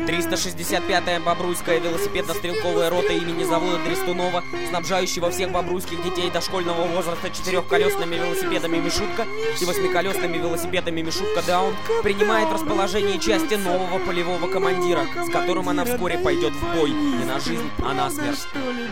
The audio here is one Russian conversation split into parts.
365-я Бобруйская велосипедно-стрелковая рота имени завода Дрестунова, снабжающего всех бобруйских детей дошкольного возраста четырехколесными велосипедами Мишутка и восьмиколесными велосипедами Мишутка Даун, принимает в расположении части нового полевого командира, с которым она вскоре пойдет в бой не на жизнь, а на смерть.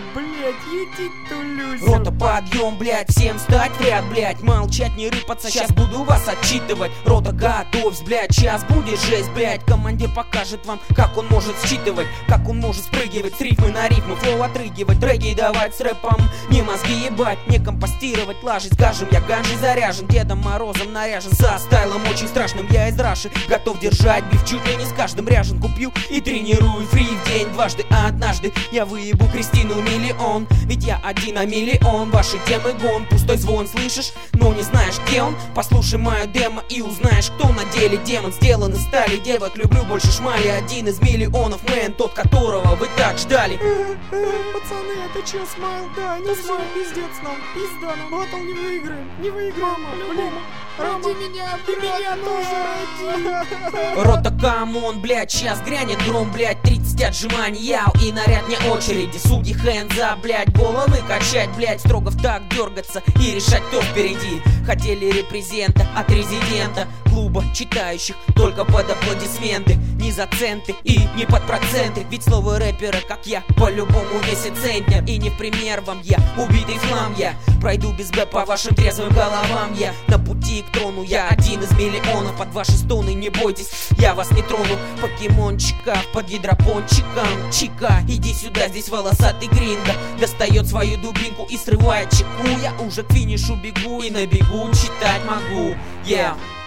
Рота, подъем, блять, всем встать в ряд, блять, молчать, не рыпаться, сейчас буду вас отчитывать. Рота, готовься, блять, сейчас будет жесть, блять. Командир покажет вам, как он может считывать, как он может спрыгивать с рифмы на рифму, флоу отрыгивать, дрэги давать с рэпом, не мозги ебать, не компостировать, лажить, скажем, я ганжей заряжен, Дедом Морозом наряжен, со стайлом очень страшным, я из Раши, готов держать биф чуть ли не с каждым, ряженку пью и тренирую фри в день дважды, а однажды я выебу Кристину миллион, ведь я один на миллион, ваши темы гон, пустой звон, слышишь, но не знаешь, где он, послушай мою демо и узнаешь, кто на деле демон, сделан из стали, девок люблю больше шмали, один из миллионов, мэн, тот, которого вы так ждали. Пацаны, это че, смайл? Да, не смайл, пиздец нам, пизда, нам батл не выиграем, не выиграем, по-любому. Ради меня, и меня тоже ради. Рота, камон, блять, сейчас грянет гром, блять, 30 отжиманий, яу, и наряд не очереди. Судьи хэнза, блять, головы качать, блять, строго в так дергаться и решать, кто впереди. Хотели репрезента от резидента клуба читающих только под аплодисменты, не за центы и не под проценты, ведь слово рэпера, как я, по-любому весит центнер. И не в пример вам я, убитый хлам я, пройду без б по вашим трезвым головам. Я на пути к трону, я один из миллионов, под ваши стоны не бойтесь, я вас не трону. Покемончика под гидропончиком, чика, иди сюда, здесь волосатый гринго достает свою дубинку и срывает чеку. Я уже к финишу бегу и на бегу читать могу, yeah.